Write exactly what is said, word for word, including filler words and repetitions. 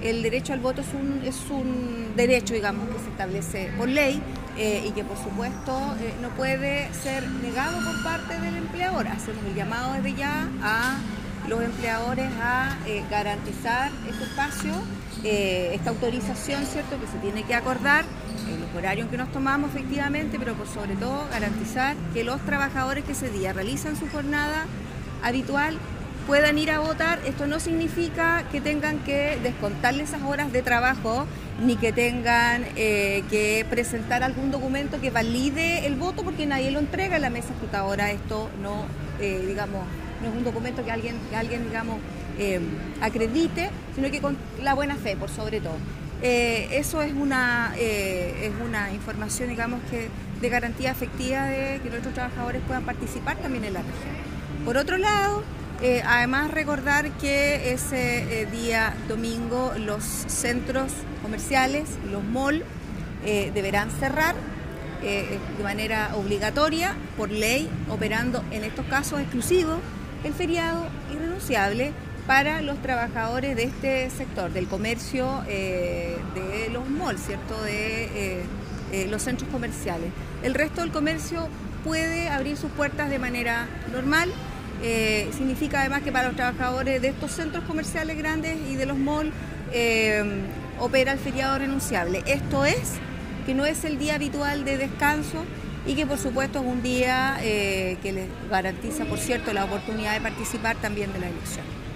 el derecho al voto es un, es un derecho, digamos, que se establece por ley eh, y que por supuesto eh, no puede ser negado por parte del empleador. Hacemos el llamado desde ya a los empleadores a eh, garantizar este espacio, eh, esta autorización, ¿cierto?, que se tiene que acordar en los horarios que nos tomamos efectivamente, pero por sobre todo garantizar que los trabajadores que ese día realizan su jornada habitual puedan ir a votar. Esto no significa que tengan que descontarle esas horas de trabajo, ni que tengan eh, que presentar algún documento que valide el voto, porque nadie lo entrega en la mesa escrutadora. Esto no, eh, digamos, no es un documento que alguien, que alguien digamos, eh, acredite, sino que con la buena fe, por sobre todo. Eh, eso es una, eh, es una información, digamos, que de garantía efectiva de que nuestros trabajadores puedan participar también en la región. Por otro lado, Eh, además recordar que ese eh, día domingo los centros comerciales, los malls, eh, deberán cerrar eh, de manera obligatoria, por ley, operando en estos casos exclusivos el feriado irrenunciable para los trabajadores de este sector, del comercio, eh, de los malls, ¿cierto?, de eh, eh, los centros comerciales. El resto del comercio puede abrir sus puertas de manera normal. Eh, significa además que para los trabajadores de estos centros comerciales grandes y de los malls eh, opera el feriado renunciable. Esto es que no es el día habitual de descanso y que por supuesto es un día eh, que les garantiza, por cierto, la oportunidad de participar también de la elección.